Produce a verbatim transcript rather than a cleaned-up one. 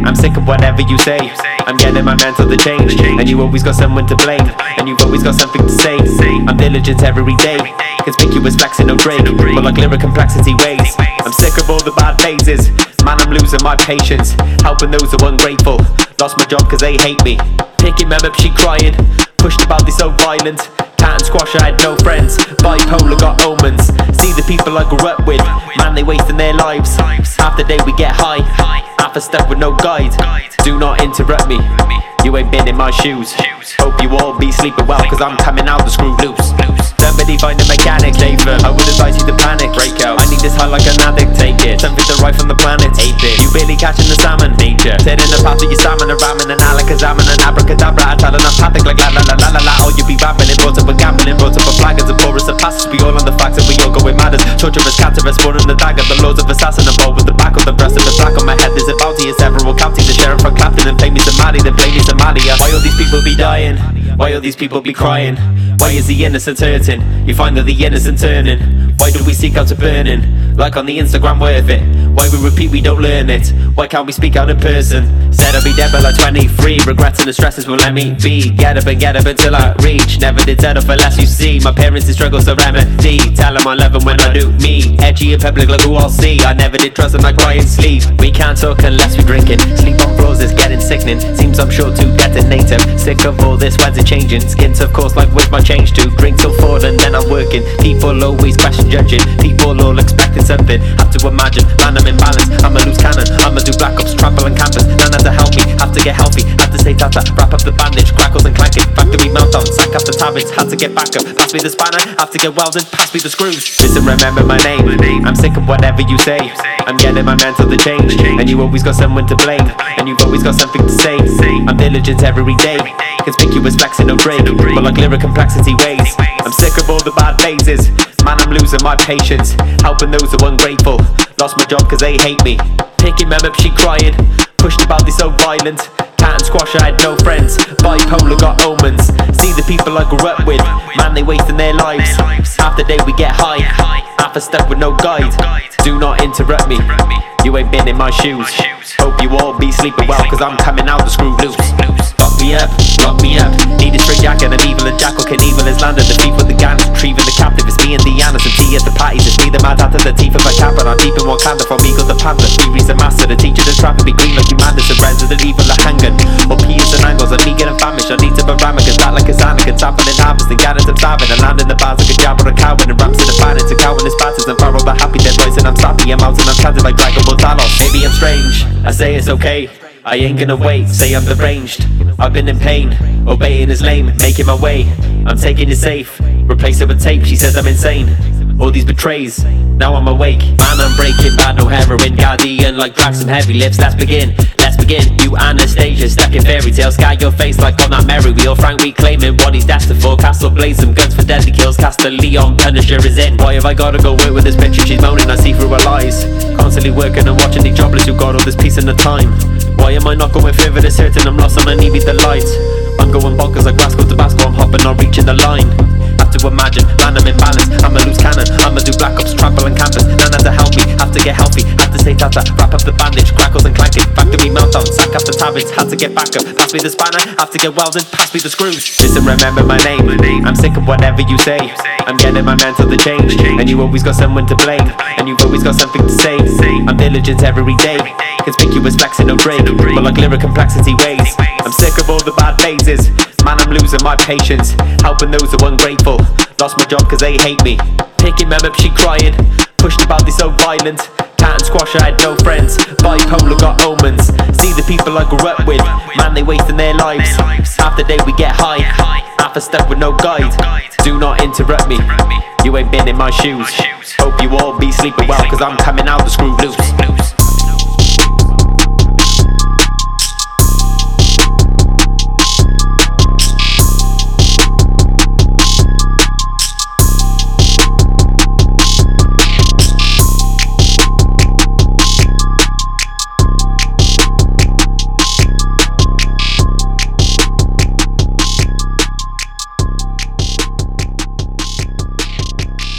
I'm sick of whatever you say. I'm getting my mental to change, and you always got someone to blame, and you've always got something to say. I'm diligent every day, conspicuous flexing no Drake, but like lyric complexity ways. I'm sick of all the bad phases, man I'm losing my patience, helping those who are ungrateful. Lost my job cause they hate me. Picking mem up, she crying, pushed about they so violent. Cat and squash, I had no friends, bipolar got omens. See the people I grew up with, man they wasting their lives. Half the day we get high, half a step with no guide. Do not interrupt me, you ain't been in my shoes. Hope you all be sleeping well cause I'm coming out the screw loose. Somebody find a mechanic, David, I would advise you to panic. Breakout, I need this high like an addict, take it. Something to right from the planet, eight bit. You barely catching the salmon, nature. Setting the path to your salmon and ramming and alakazam and abracadabra. I tell an empathic like la la la la la la. All you be rapping, it brought up a gambling, brought up a flag as a chorus of passes. We all on the facts and we all go with matters. Torturous, cancerous, born in the dagger. The lords of assassin and bold with the back of the breast of the black on my head. There's a bounty in several counties. The sheriff from Clapton and pay me Somali, then play me Somalia. Why all these people be dying? Why all these people be crying? Why is the innocent hurting? You find that the innocent turning. Why do we seek out to burning? Like on the Instagram worth it. Why we repeat we don't learn it? Why can't we speak out in person? Said I'll be dead by like twenty-three. Regrets and the stresses will let me be. Get up and get up until I reach. Never did settle for less, you see. My parents in struggles so remedy. Tell them I love them when I do me. Edgy in public like who I'll see. I never did trust them, I cry in sleep. We can't talk unless we drinking. Sleep on floors is getting sickening. Seems I'm sure to detonate them. Sick of all this, when's it changing? Skins of course like with my change to. Drink till four and then I'm working. People always question judging. People all expecting something. Have to imagine, man I'm in balance. I'ma lose cannon, I'ma do black ops, trample and campus. None have to help me, have to get healthy. Have to stay tata, wrap up the bandage. Crackles and clanking, factory meltdown. Sack up the tablets, had to get back up. Pass me the spanner, have to get welded. Pass me the screws. Listen, remember my name. I'm sick of whatever you say. I'm getting my mental to change, and you always got someone to blame, and you've always got something to say. I'm diligent every day, conspicuous flexing no Drake, but like lyric complexity ways. I'm sick of all the bad phases, man I'm losing my patience, helping those who are ungrateful. Lost my job cause they hate me. Picking mem up, she crying, pushed about they so violent. Cat and squash, I had no friends, bipolar got omens. See the people I grew up with, man they wasting their lives. Half the day we get high, half a step with no guide. Do not interrupt me, you ain't been in my shoes. Hope you all be sleeping well cause I'm coming out the screw loose. Lock me up, lock me up. Need a straight jacket, I'm evil and Jackal can evil is landed. The thief with the gun is retrieving the captive. It's me and the Anderson tea at the parties. It's me the mad out of the teeth of a cap. And I'm deep in one candle from eagle the panther. Theory's the master, the teacher, the trapper. Be green like you madness. The resident evil a hanging. Or peas and angles, I'm vegan and famished. I need to baramic and that like a Xanax. And tapping in harvest and getting some savage. And land in the bars like a jabber and coward. And ramps in the fan into cow in his batters. And Farrell the happy dead boys and I'm sappy. I'm out and I'm chanted like Dragon Ball Talos. Maybe I'm strange, I say it's okay. I ain't gonna wait, say I'm deranged. I've been in pain, obeying is lame. Making my way, I'm taking it safe. Replace it with tape, she says I'm insane. All these betrays, now I'm awake. Man I'm breaking bad, no heroin. Guardian like drag some heavy lifts. Let's begin, let's begin. You Anastasia, stuck in fairy tales. Sky your face like on that merry wheel. Frank reclaiming what he's destined for. Castle blaze some guns for deadly kills. Castle Leon, Punisher is in. Why have I gotta go work with this bitch? She's moaning, I see through her lies. Constantly working and watching the jobless who got all this peace in the time. Why am I not going further than certain? I'm lost and I need me the light. I'm going bonkers like Rascal Tabasco. I'm hopping, not reaching the line. Have to imagine, man I'm in balance. I'ma lose cannon, I'ma do black ops, trample and campus. None have to help me, have to get healthy. Have to stay tata, wrap up the bandage. Crackles and clanking, factory meltdown. Sack up the tablets, had to get back up. Pass me the spanner, have to get welded. Pass me the screws. Listen, remember my name. I'm sick of whatever you say. I'm getting my mental to change, and you always got someone to blame, and you've always got something to say. I'm diligent every day, conspicuous flexing no Drake, but like lyric complexity ways. I'm sick of all the bad phases, man I'm losing my patience, helping those who are ungrateful. Lost my job cause they hate me. Picking mem up, she crying, pushed about they so violent. Cat and squash, I had no friends, bipolar got omens. See the people I grew up with, man they wasting their lives. Half the day we get high, half a step with no guide. Do not interrupt me, you ain't been in my shoes. Hope you all be sleeping well cause I'm coming out the screw loose.